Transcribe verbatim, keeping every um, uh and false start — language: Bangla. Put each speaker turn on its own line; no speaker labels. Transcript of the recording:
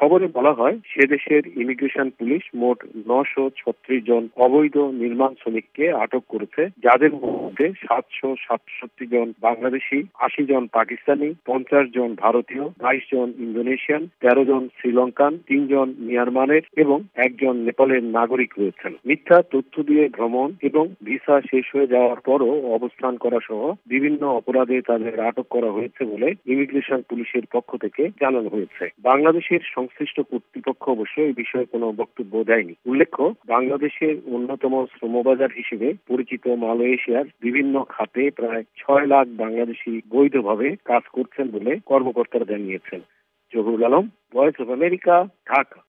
খবরে বলা হয় সে দেশের ইমিগ্রেশন পুলিশ মোট নশো ছত্রিশ জন অবৈধ নির্মাণ শ্রমিককে আটক করেছে, যাদের মধ্যে সাতশো সাতষট্টি জন বাংলাদেশি, আশি জন পাকিস্তানি, পঞ্চাশ জন ভারতীয়, বাইশ জন ইন্দোনেশিয়ান, তেরো জন শ্রীলঙ্কান, তিন জন মিয়ানমারের এবং একজন নেপালের নাগরিক রয়েছেন। মিথ্যা তথ্য দিয়ে ভ্রমণ এবং ভিসা শেষ হয়ে যাওয়ার পরও অবস্থান করা সহ বিভিন্ন অপরাধে তাদের আটক করা হয়েছে বলে ইমিগ্রেশন পুলিশের পক্ষ থেকে জানানো হয়েছে। বাংলাদেশের সংশ্লিষ্ট কর্তৃপক্ষ অবশ্য এই বিষয়ে কোনো বক্তব্য দেয়নি। উল্লেখ্য, বাংলাদেশের অন্যতম শ্রমবাজার হিসেবে পরিচিত মালয়েশিয়ার বিভিন্ন খাতে প্রায় ছয় লাখ বাংলাদেশি বৈধভাবে কাজ করছেন বলে কর্মকর্তারা জানিয়েছেন। Zahurul Alam, Voice of America, Dhaka.